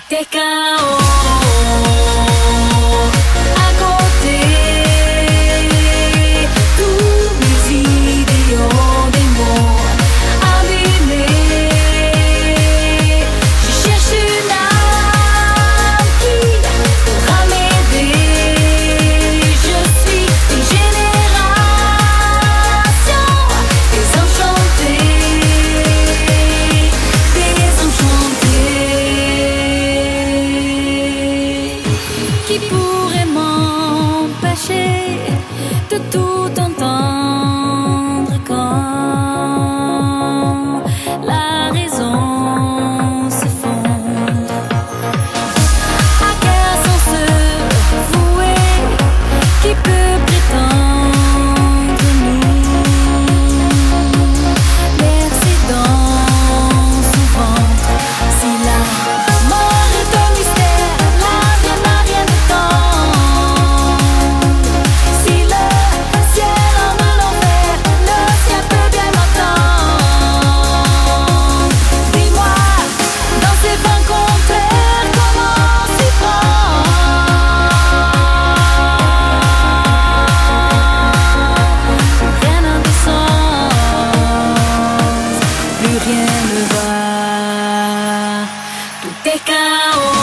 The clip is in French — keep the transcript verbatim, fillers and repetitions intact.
T'es K O à côté, tous mes idéaux, des mots abîmés. Je cherche une âme qui pourra m'aider. Je suis une génération désenchantée, désenchantée. Qui pourrait m'empêcher de tout entendre quand la raison s'effondre? À quel sens se vouer? Qui peut prétendre nous bercer dans son ventre? Si la mort est un mystère, la vie n'a rien de tendre. Si le ciel en de l'enfer, le ciel peut bien m'attendre. Dis-moi, dans ces vents contraires, comment s'y prendre? Rien n'a de sens, plus rien ne va, tout est chaos.